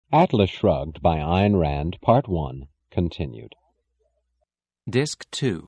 Atlas Shrugged by Ayn Rand, Part 1, continued. Disc 2.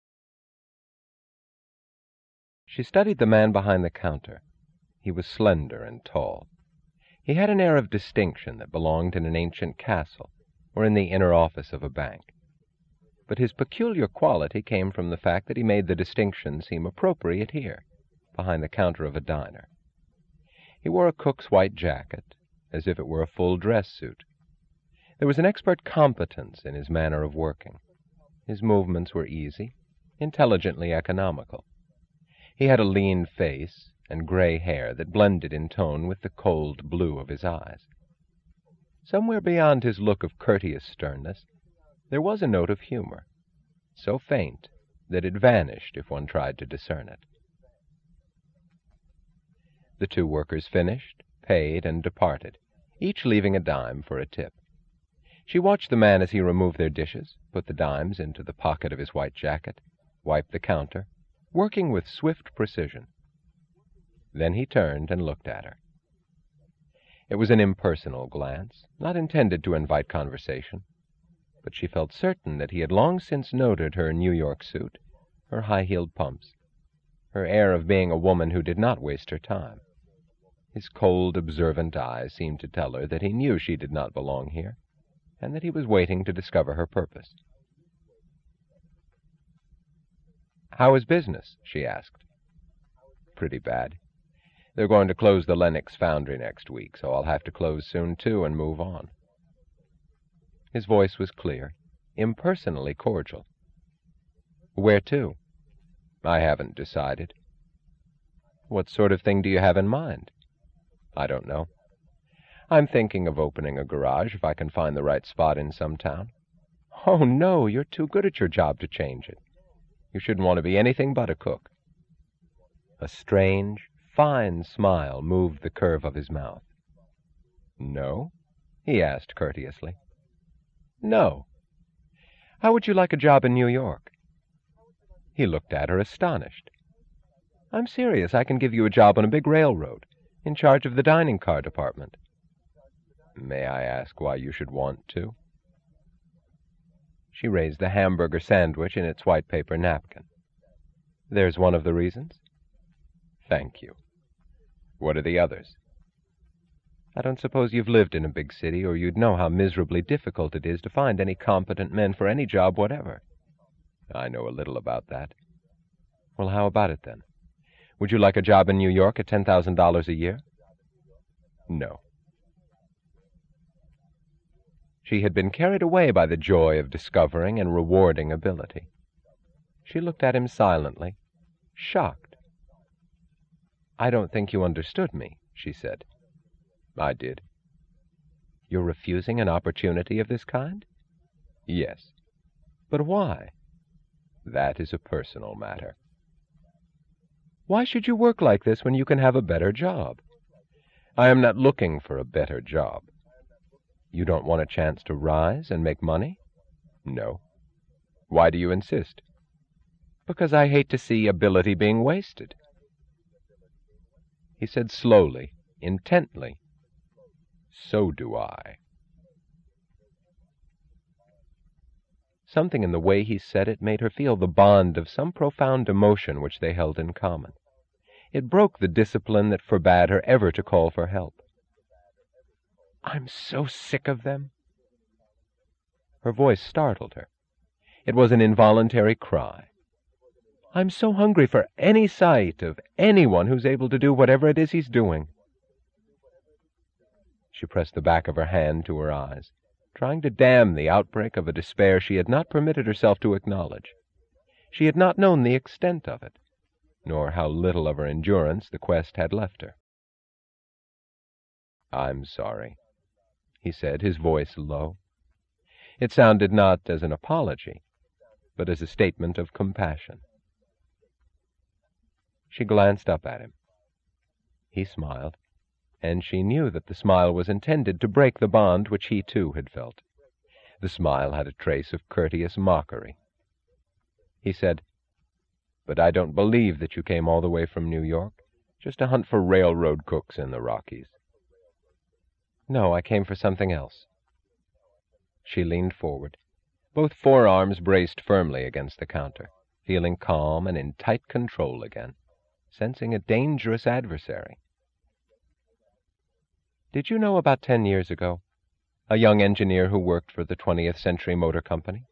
She studied the man behind the counter. He was slender and tall. He had an air of distinction that belonged in an ancient castle or in the inner office of a bank. But his peculiar quality came from the fact that he made the distinction seem appropriate here, behind the counter of a diner. He wore a cook's white jacket, as if it were a full dress suit. There was an expert competence in his manner of working. His movements were easy, intelligently economical. He had a lean face and gray hair that blended in tone with the cold blue of his eyes. Somewhere beyond his look of courteous sternness, there was a note of humor, so faint that it vanished if one tried to discern it. The two workers finished, paid, and departed, each leaving a dime for a tip. She watched the man as he removed their dishes, put the dimes into the pocket of his white jacket, wiped the counter, working with swift precision. Then he turned and looked at her. It was an impersonal glance, not intended to invite conversation, but she felt certain that he had long since noted her New York suit, her high-heeled pumps, her air of being a woman who did not waste her time. His cold, observant eyes seemed to tell her that he knew she did not belong here, and that he was waiting to discover her purpose. "How is business?" she asked. "Pretty bad. They're going to close the Lenox foundry next week, so I'll have to close soon, too, and move on." His voice was clear, impersonally cordial. "Where to?" "I haven't decided." "What sort of thing do you have in mind?" "I don't know. I'm thinking of opening a garage if I can find the right spot in some town." "Oh, no, you're too good at your job to change it. You shouldn't want to be anything but a cook." A strange, fine smile moved the curve of his mouth. "No?" he asked courteously. "No. How would you like a job in New York?" He looked at her astonished. "I'm serious. I can give you a job on a big railroad, in charge of the dining car department." "May I ask why you should want to?" She raised the hamburger sandwich in its white paper napkin. "There's one of the reasons." "Thank you. What are the others?" "I don't suppose you've lived in a big city, or you'd know how miserably difficult it is to find any competent men for any job whatever." "I know a little about that." "Well, how about it, then? Would you like a job in New York at $10,000 a year?" "No." She had been carried away by the joy of discovering and rewarding ability. She looked at him silently, shocked. "I don't think you understood me," she said. "I did." "You're refusing an opportunity of this kind?" "Yes." "But why?" "That is a personal matter." "Why should you work like this when you can have a better job?" "I am not looking for a better job." "You don't want a chance to rise and make money?" "No." "Why do you insist?" "Because I hate to see ability being wasted." He said slowly, intently, "So do I." Something in the way he said it made her feel the bond of some profound emotion which they held in common. It broke the discipline that forbade her ever to call for help. "I'm so sick of them." Her voice startled her. It was an involuntary cry. "I'm so hungry for any sight of anyone who's able to do whatever it is he's doing." She pressed the back of her hand to her eyes, trying to dam the outbreak of a despair she had not permitted herself to acknowledge. She had not known the extent of it, nor how little of her endurance the quest had left her. "I'm sorry," he said, his voice low. It sounded not as an apology, but as a statement of compassion. She glanced up at him. He smiled, and she knew that the smile was intended to break the bond which he too had felt. The smile had a trace of courteous mockery. He said, "But I don't believe that you came all the way from New York just to hunt for railroad cooks in the Rockies." No, I came for something else. She leaned forward, both forearms braced firmly against the counter, feeling calm and in tight control again, sensing a dangerous adversary. Did you know about 10 years ago, a young engineer who worked for the 20th Century Motor Company?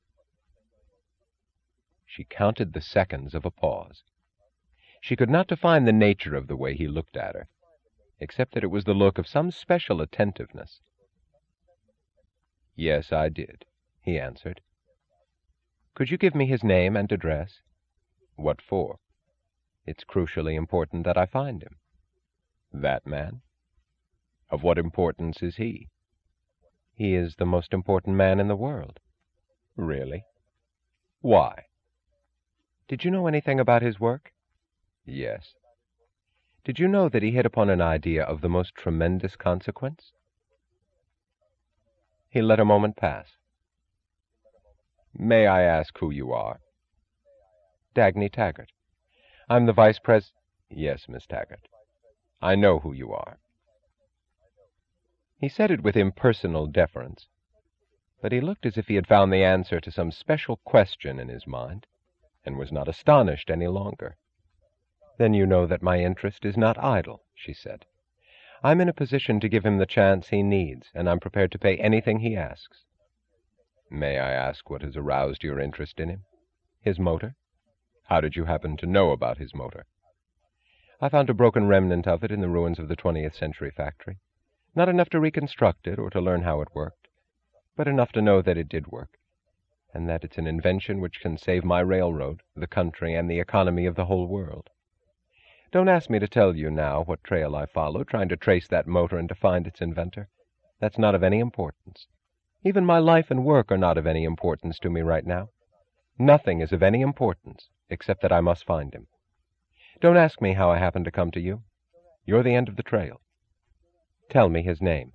She counted the seconds of a pause. She could not define the nature of the way he looked at her, except that it was the look of some special attentiveness. Yes, I did, he answered. Could you give me his name and address? What for? It's crucially important that I find him. That man? Of what importance is he? He is the most important man in the world. Really? Why? Did you know anything about his work? Yes. Did you know that he hit upon an idea of the most tremendous consequence? He let a moment pass. May I ask who you are? Dagny Taggart. I'm the vice pres... Yes, Miss Taggart. I know who you are. He said it with impersonal deference, but he looked as if he had found the answer to some special question in his mind, and was not astonished any longer. Then you know that my interest is not idle, she said. I'm in a position to give him the chance he needs, and I'm prepared to pay anything he asks. May I ask what has aroused your interest in him? His motor? How did you happen to know about his motor? I found a broken remnant of it in the ruins of the 20th Century factory. Not enough to reconstruct it or to learn how it worked, but enough to know that it did work, and that it's an invention which can save my railroad, the country, and the economy of the whole world. Don't ask me to tell you now what trail I followed, trying to trace that motor and to find its inventor. That's not of any importance. Even my life and work are not of any importance to me right now. Nothing is of any importance, except that I must find him. Don't ask me how I happened to come to you. You're the end of the trail. Tell me his name.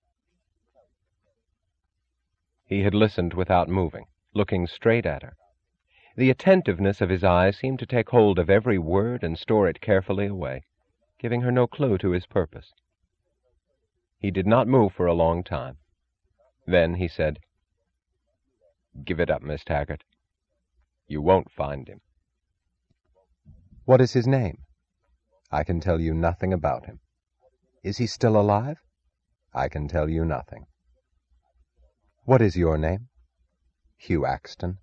He had listened without moving, looking straight at her. The attentiveness of his eyes seemed to take hold of every word and store it carefully away, giving her no clue to his purpose. He did not move for a long time. Then he said, Give it up, Miss Taggart. You won't find him. What is his name? I can tell you nothing about him. Is he still alive? I can tell you nothing. What is your name? Hugh Axton.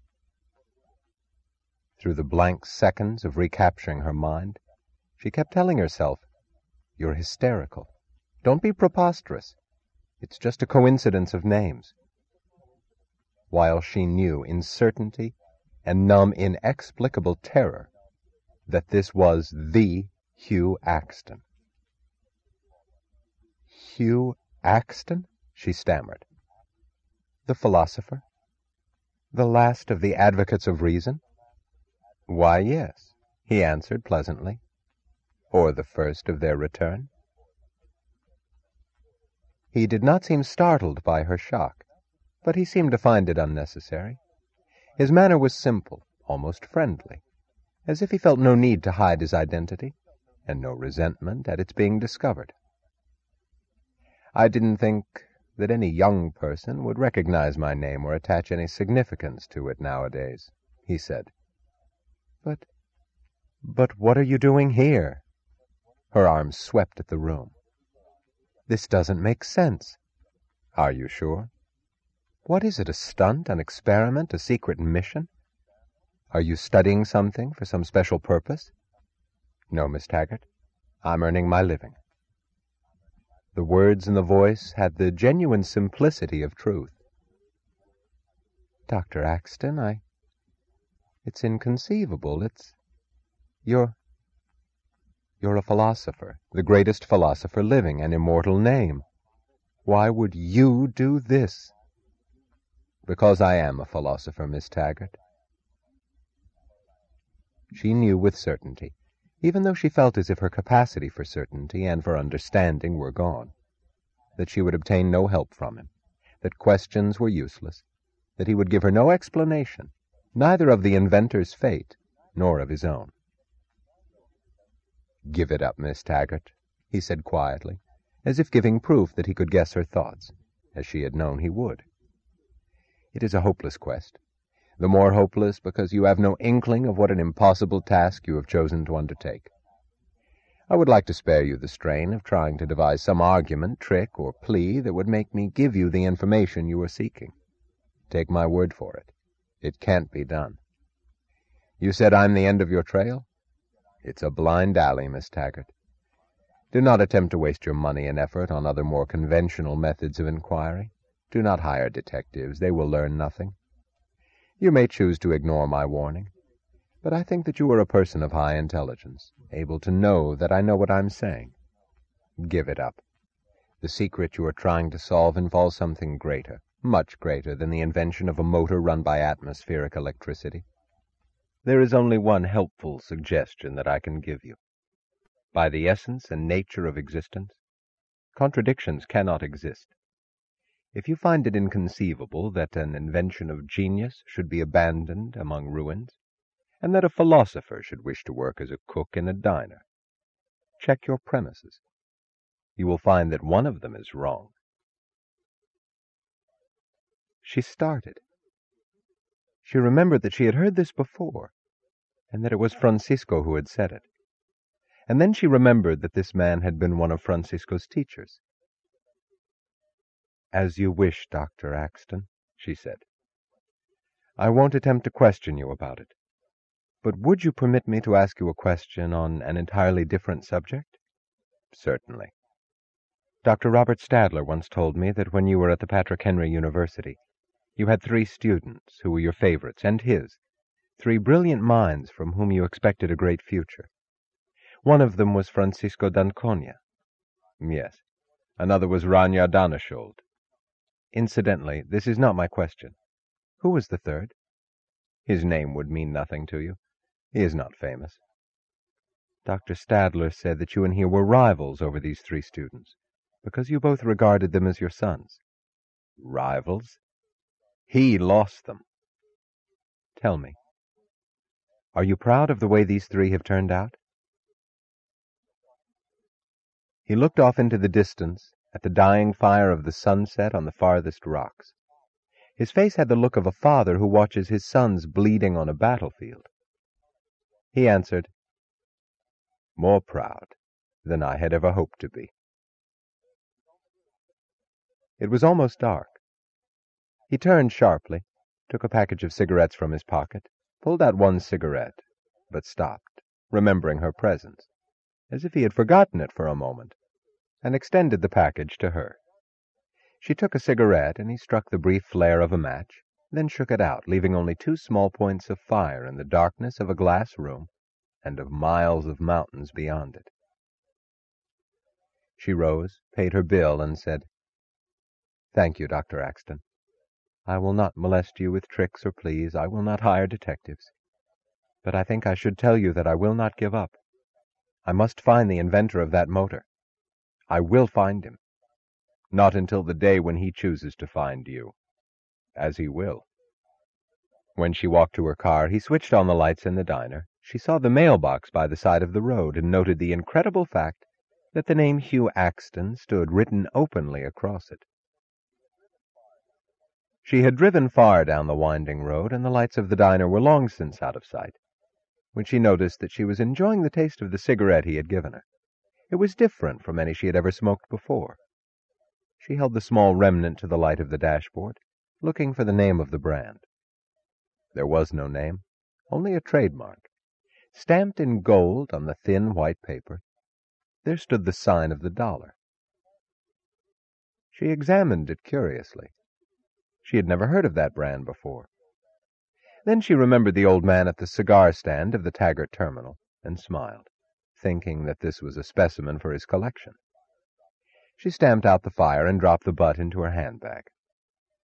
Through the blank seconds of recapturing her mind, she kept telling herself, You're hysterical. Don't be preposterous. It's just a coincidence of names. While she knew in certainty and numb inexplicable terror that this was the Hugh Axton. Hugh Axton? She stammered. The philosopher? The last of the advocates of reason? Why, yes, he answered pleasantly. Or the first of their return. He did not seem startled by her shock, but he seemed to find it unnecessary. His manner was simple, almost friendly, as if he felt no need to hide his identity, and no resentment at its being discovered. I didn't think that any young person would recognize my name or attach any significance to it nowadays, he said. But what are you doing here? Her arms swept at the room. This doesn't make sense. Are you sure? What is it, a stunt, an experiment, a secret mission? Are you studying something for some special purpose? No, Miss Taggart. I'm earning my living. The words and the voice had the genuine simplicity of truth. Dr. Axton, it's inconceivable. You're a philosopher, the greatest philosopher living, an immortal name. Why would you do this? Because I am a philosopher, Miss Taggart. She knew with certainty, even though she felt as if her capacity for certainty and for understanding were gone, that she would obtain no help from him, that questions were useless, that he would give her no explanation, neither of the inventor's fate nor of his own. Give it up, Miss Taggart, he said quietly, as if giving proof that he could guess her thoughts, as she had known he would. It is a hopeless quest, the more hopeless because you have no inkling of what an impossible task you have chosen to undertake. I would like to spare you the strain of trying to devise some argument, trick, or plea that would make me give you the information you are seeking. Take my word for it. It can't be done. You said I'm the end of your trail? It's a blind alley, Miss Taggart. Do not attempt to waste your money and effort on other more conventional methods of inquiry. Do not hire detectives. They will learn nothing. You may choose to ignore my warning, but I think that you are a person of high intelligence, able to know that I know what I'm saying. Give it up. The secret you are trying to solve involves something greater, much greater than the invention of a motor run by atmospheric electricity. There is only one helpful suggestion that I can give you. By the essence and nature of existence, contradictions cannot exist. If you find it inconceivable that an invention of genius should be abandoned among ruins, and that a philosopher should wish to work as a cook in a diner, check your premises. You will find that one of them is wrong. She started. She remembered that she had heard this before, and that it was Francisco who had said it. And then she remembered that this man had been one of Francisco's teachers. "As you wish, Dr. Axton," she said. "I won't attempt to question you about it. But would you permit me to ask you a question on an entirely different subject?" "Certainly." "Dr. Robert Stadler once told me that when you were at the Patrick Henry University, you had 3 students who were your favorites and his, 3 brilliant minds from whom you expected a great future. One of them was Francisco d'Anconia." "Yes. Another was Ragnar Danneschold." "Incidentally, this is not my question. Who was the third?" "His name would mean nothing to you. He is not famous." "Dr. Stadler said that you and he were rivals over these 3 students, because you both regarded them as your sons." "Rivals? He lost them." "Tell me, are you proud of the way these 3 have turned out?" He looked off into the distance, at the dying fire of the sunset on the farthest rocks. His face had the look of a father who watches his sons bleeding on a battlefield. He answered, "More proud than I had ever hoped to be." It was almost dark. He turned sharply, took a package of cigarettes from his pocket, pulled out one cigarette, but stopped, remembering her presence, as if he had forgotten it for a moment, and extended the package to her. She took a cigarette, and he struck the brief flare of a match, then shook it out, leaving only 2 small points of fire in the darkness of a glass room and of miles of mountains beyond it. She rose, paid her bill, and said, "Thank you, Dr. Axton. I will not molest you with tricks or pleas. I will not hire detectives. But I think I should tell you that I will not give up. I must find the inventor of that motor. I will find him. Not until the day when he chooses to find you. As he will." When she walked to her car, he switched on the lights in the diner. She saw the mailbox by the side of the road and noted the incredible fact that the name Hugh Axton stood written openly across it. She had driven far down the winding road, and the lights of the diner were long since out of sight, when she noticed that she was enjoying the taste of the cigarette he had given her. It was different from any she had ever smoked before. She held the small remnant to the light of the dashboard, looking for the name of the brand. There was no name, only a trademark. Stamped in gold on the thin white paper, there stood the sign of the dollar. She examined it curiously. She had never heard of that brand before. Then she remembered the old man at the cigar stand of the Taggart terminal, and smiled, thinking that this was a specimen for his collection. She stamped out the fire and dropped the butt into her handbag.